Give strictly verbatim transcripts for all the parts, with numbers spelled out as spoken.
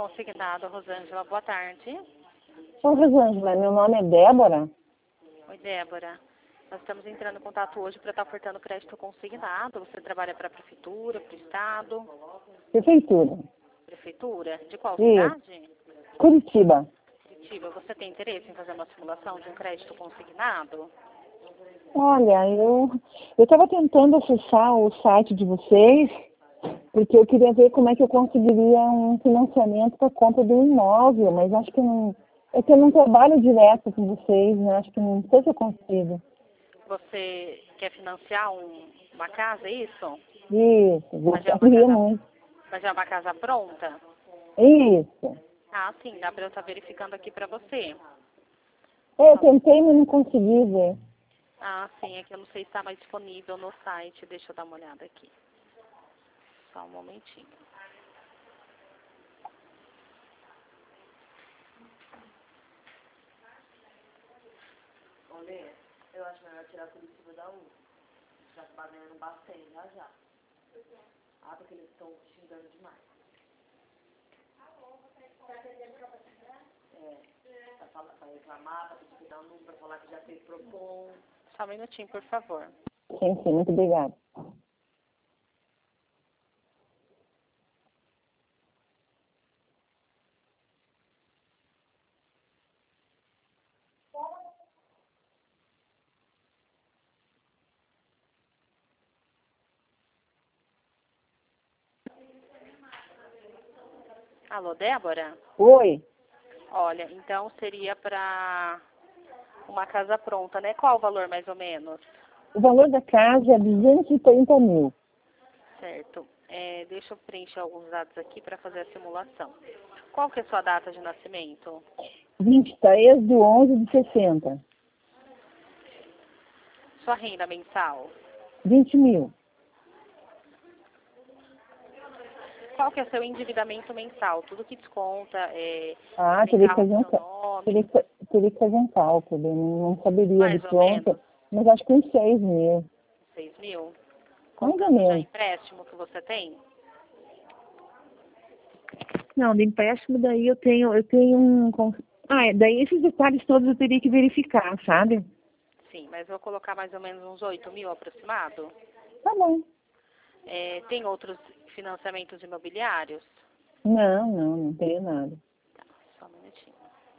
consignado, Rosângela. Boa tarde. Ô, Rosângela, meu nome é Débora. Oi, Débora. Nós estamos entrando em contato hoje para estar ofertando crédito consignado. Você trabalha para a Prefeitura, para o Estado? Prefeitura. Prefeitura? De qual Isso. cidade? Curitiba. Curitiba. Você tem interesse em fazer uma simulação de um crédito consignado? Olha, eu eu estava tentando acessar o site de vocês, porque eu queria ver como é que eu conseguiria um financiamento para compra do imóvel, mas acho que não. É que eu não trabalho direto com vocês, né? Acho que não sei se eu consigo. Você quer financiar um, uma casa, é isso? Isso, Mas já é eu uma queria casa, muito. mas já é uma casa pronta? Isso. Ah, sim, dá para eu estar verificando aqui para você. É, eu tentei, mas não consegui ver. Ah, sim, é que eu não sei se está mais disponível no site. Deixa eu dar uma olhada aqui. Só um momentinho. Olha, eu acho melhor tirar Curitiba da U. Já está ganhando bastante, já já. Ah, porque eles estão xingando demais. É, tá falando, vai reclamar, tá pedindo que dá um número pra falar que já fez Procon. Só um minutinho, por favor. Sim, sim, muito obrigada. Alô, Débora? Oi, Olha, então seria para uma casa pronta, né? Qual o valor mais ou menos? o valor da casa é duzentos e trinta mil. Certo. É, deixa eu preencher alguns dados aqui para fazer a simulação. Qual que é a sua data de nascimento? vinte e três de onze de sessenta. Sua renda mensal? vinte mil. Qual que é o seu endividamento mensal? Tudo que desconta, é, Ah, tem teria que carro fazer no um, seu ca- teria nome, que, fa- teria que fazer um cálculo. Eu não, não saberia de mais ou menos pronto, mas acho que uns seis mil. seis mil? Mais ou Contando já menos. empréstimo que você tem? Não, de empréstimo daí eu tenho, eu tenho um. con- Ah, é, daí esses detalhes todos eu teria que verificar, sabe? Sim, mas vou colocar mais ou menos uns oito mil aproximado. Tá bom. É, tem outros financiamentos imobiliários? Não, não, não tenho nada. Tá, só um minutinho.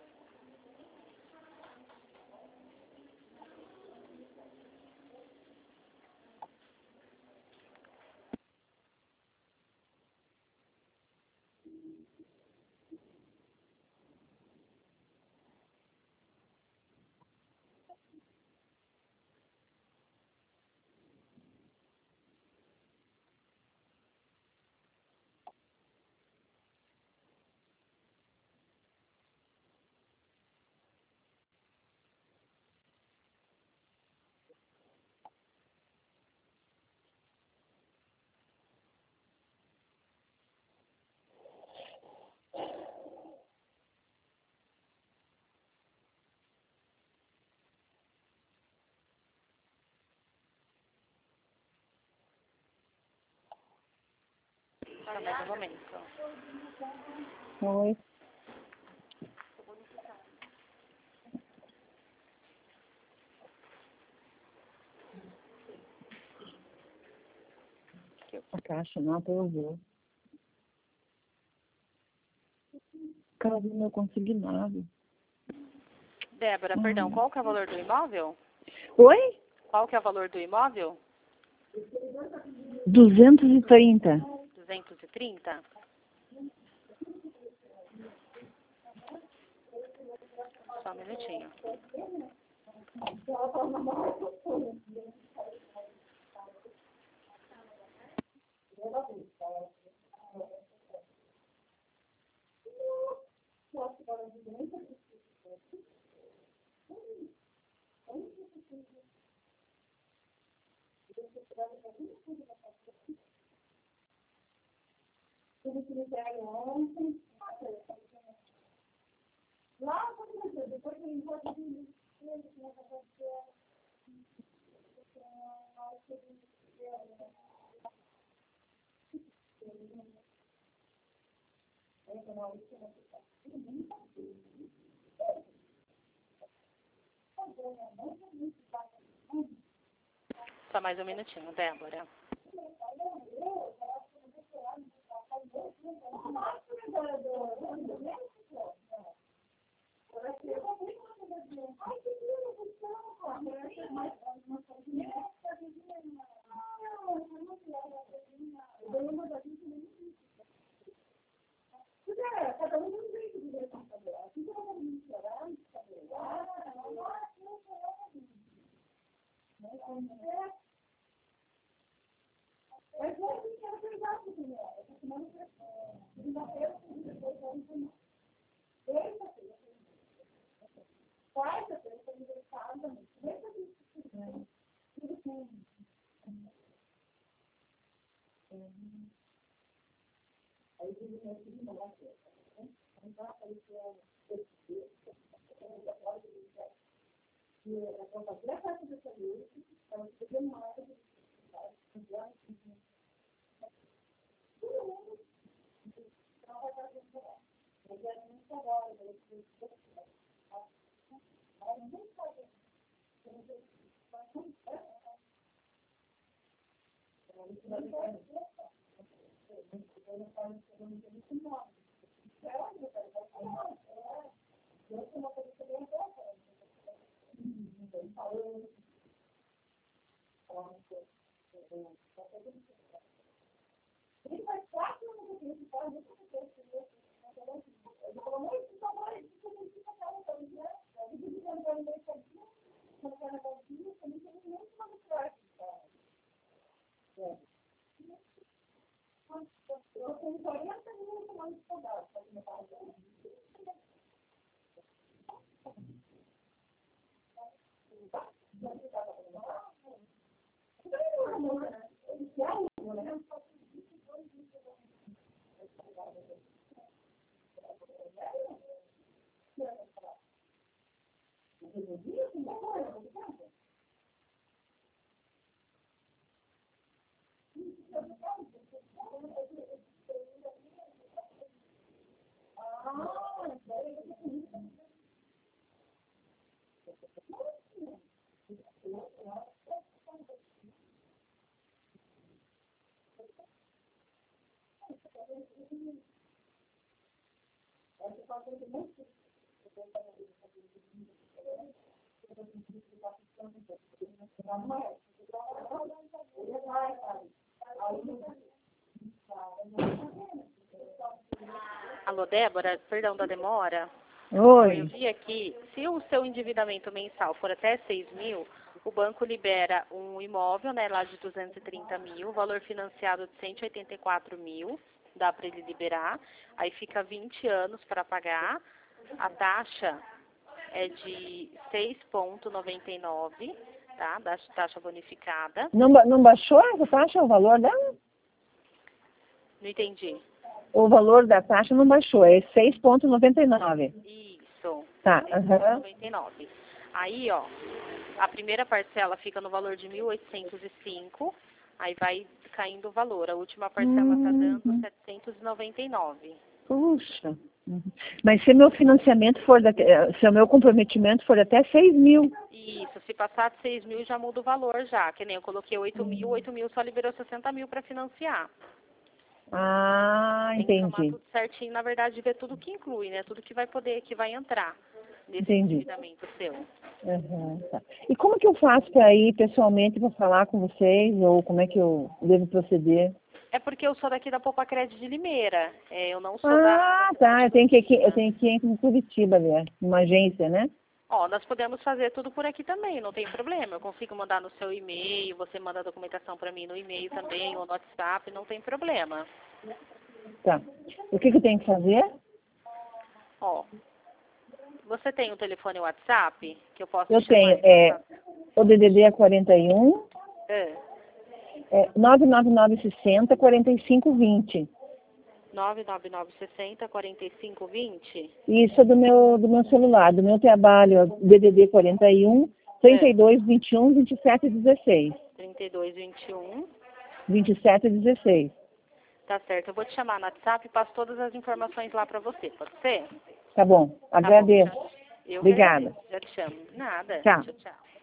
Só mais um momento. Oi. A caixa não aprovou. Casa do meu consignado. Débora, perdão, Hum. qual que é o valor do imóvel? Oi? Qual que é o valor do imóvel? duzentos e trinta. duzentos e trinta? Só um minutinho. Só mais um minutinho, Débora. Alô, Débora, perdão da demora. Oi. Eu vi aqui, se o seu endividamento mensal for até seis mil, o banco libera um imóvel, né, lá de duzentos e trinta mil, valor financiado de cento e oitenta e quatro mil, dá para ele liberar. Aí fica vinte anos para pagar. A taxa é de seis vírgula noventa e nove, tá? Da taxa bonificada. Não, não baixou essa taxa, o valor dela? Não entendi. O valor da taxa não baixou, é seis vírgula noventa e nove. Isso. Tá, seis vírgula aham. noventa e nove. Aí, ó, a primeira parcela fica no valor de mil oitocentos e cinco, aí vai caindo o valor. A última parcela está dando Uhum. setecentos e noventa e nove. Puxa. Uhum. Mas se meu financiamento for, da, se o meu comprometimento for até seis mil. Isso, se passar de seis mil já muda o valor já, que nem eu coloquei oito mil, oito mil só liberou sessenta mil para financiar. Ah, Tem que tomar entendi. tudo certinho, na verdade, ver tudo que inclui, né? Tudo que vai poder, que vai entrar nesse Entendi. endividamento seu. Uhum, tá. E como que eu faço para ir pessoalmente para falar com vocês? Ou como é que eu devo proceder? É porque eu sou daqui da Poupa Crédito de Limeira. É, eu não sou Ah, da, da tá. Eu tenho que, cidade eu vizinha. tenho que ir em Curitiba, né? Uma agência, né? Ó, nós podemos fazer tudo por aqui também, não tem problema. Eu consigo mandar no seu e-mail, você manda a documentação para mim no e-mail também, ou no WhatsApp, não tem problema. Tá. O que que eu tenho que fazer? Ó, você tem o telefone WhatsApp que eu posso Eu te chamar? tenho, é, o D D D é quarenta e um, É, é, nove nove nove seis zero, quatro cinco dois zero. nove nove nove seis zero, quatro cinco dois zero. Isso é do meu, do meu celular, do meu trabalho, é o D D D quarenta e um, trinta e dois, vinte e um, vinte e sete, dezesseis. trinta e dois, vinte e um. vinte e sete, dezesseis. Tá certo. Eu vou te chamar no WhatsApp e passo todas as informações lá para você. Pode ser? Tá bom. Agradeço. Tá bom, eu Obrigada. agradeço. Já te chamo. Nada. Tchau. Tchau, tchau.